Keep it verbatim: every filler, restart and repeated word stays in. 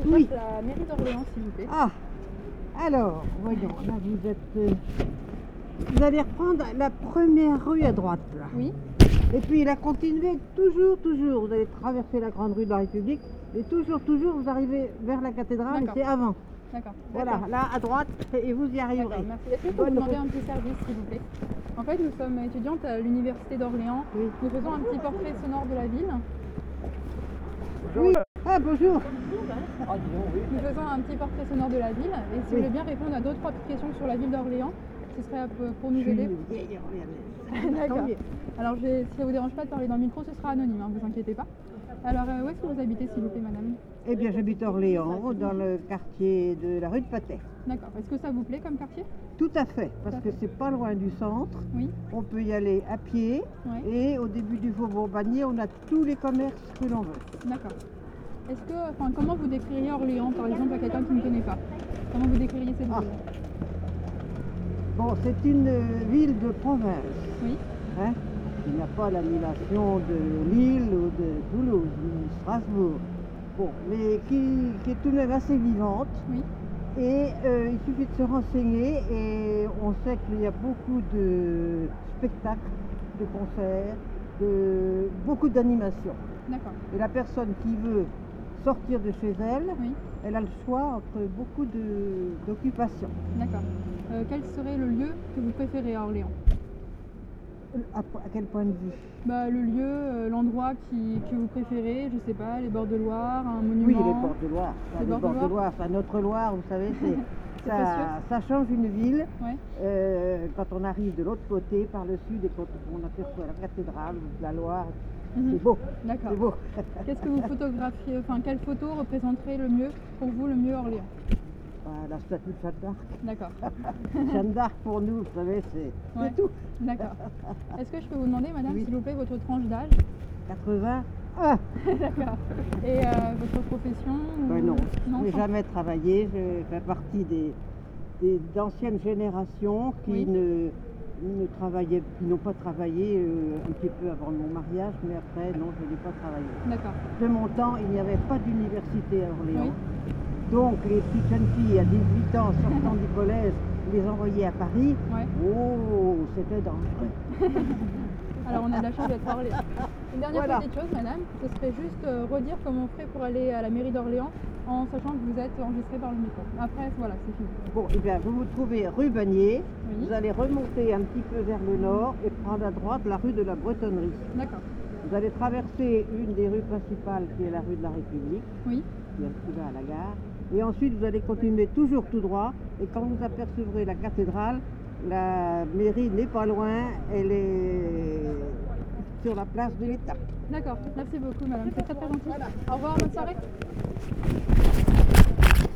Oui. La mairie d'Orléans, s'il vous plaît. Ah, alors, voyons, là vous êtes... euh, vous allez reprendre la première rue à droite, là. Oui. Et puis la continuer toujours, toujours. Vous allez traverser la grande rue de la République et toujours, toujours, vous arrivez vers la cathédrale et D'accord. c'est avant. D'accord. Voilà, D'accord. là à droite et vous y arriverez. D'accord, merci. Est-ce que je peux vous Bonne demander route. un petit service, s'il vous plaît? En fait, nous sommes étudiantes à l'université d'Orléans. Oui. Nous faisons un petit portrait sonore de la ville. Oui. Ah, bonjour. Nous faisons un petit portrait sonore de la ville. Et si vous Oui. voulez bien répondre à deux, trois petites questions sur la ville d'Orléans, ce serait un peu pour nous aider. D'accord. mieux. Alors, je vais- si ça vous dérange pas de parler dans le micro, ce sera anonyme, hein, vous inquiétez pas. Alors, euh, où est-ce que vous habitez, s'il vous plaît, madame? Eh bien, j'habite à Orléans, dans le quartier de la rue de Patay. D'accord. Est-ce que ça vous plaît comme quartier? Tout à fait, parce Tout à que fait. c'est pas loin du centre. Oui. On peut y aller à pied Ouais. et au début du Faubourg Bagné, on a tous les commerces que l'on veut. D'accord. Est-ce que, enfin, comment vous décririez Orléans, par exemple, à quelqu'un qui ne connaît pas? Comment vous décririez cette Ah. ville? Bon, c'est une euh, ville de province, Oui. hein, qui n'a pas l'animation de Lille ou de Toulouse ou de Strasbourg. Bon, mais qui, qui est tout de même assez vivante. Oui. Et euh, il suffit de se renseigner et on sait qu'il y a beaucoup de spectacles, de concerts, de, beaucoup d'animations. D'accord. Et la personne qui veut sortir de chez elle, Oui. elle a le choix entre beaucoup de- d'occupations. D'accord. Euh, quel serait le lieu que vous préférez à Orléans? À, à quel point de vue? Bah, le lieu, euh, l'endroit qui, que vous préférez, je sais pas, les bords de Loire, un monument. Oui, les bords de Loire. Ça, Les les bords de bords de Loire. Loire, ça, notre Loire, vous savez, c'est, C'est ça, précieux. ça change une ville. Ouais. Euh, quand on arrive de l'autre côté, par le sud, et quand on aperçoit la cathédrale, la Loire, Mhm. c'est beau. D'accord. C'est beau. Qu'est-ce que vous photographiez, enfin, quelle photo représenterait le mieux, pour vous, le mieux Orléans? Bah, la statue de Jeanne d'Arc. D'accord. Jeanne d'Arc, pour nous, vous savez, c'est c'est Ouais. tout. D'accord. Est-ce que je peux vous demander, madame, Oui. s'il vous plaît, votre tranche d'âge? quatre-vingts Ah, D'accord. Et euh, votre profession ou- ben non, Non, je n'ai sans- jamais travaillé. Je fais partie des, des- d'anciennes générations qui Oui. ne, ne travaillaient, qui n'ont pas travaillé euh, un petit peu avant mon mariage, mais après, non, je n'ai pas travaillé. D'accord. De mon temps, il n'y avait pas d'université à Orléans. Oui. Donc, les petites jeunes filles à dix-huit ans sortant du collège, les envoyer à Paris, Ouais. oh, c'était dangereux. Alors on a de la chance d'être à Orléans. Une dernière Voilà. petite chose, madame, ce serait juste euh, redire comment on ferait pour aller à la mairie d'Orléans en sachant que vous êtes enregistré par le micro. Après, voilà, c'est fini. Bon, eh bien, vous vous trouvez rue Bagné, Oui. vous allez remonter un petit peu vers le nord et prendre à droite la rue de la Bretonnerie. D'accord. Vous allez traverser une des rues principales qui est la rue de la République, Oui. qui est qui va à la gare. Et ensuite, vous allez continuer toujours tout droit. Et quand vous apercevrez la cathédrale, la mairie n'est pas loin, elle est sur la place de l'État. D'accord. Merci beaucoup, madame. C'est très très gentil. Au revoir, bonne soirée.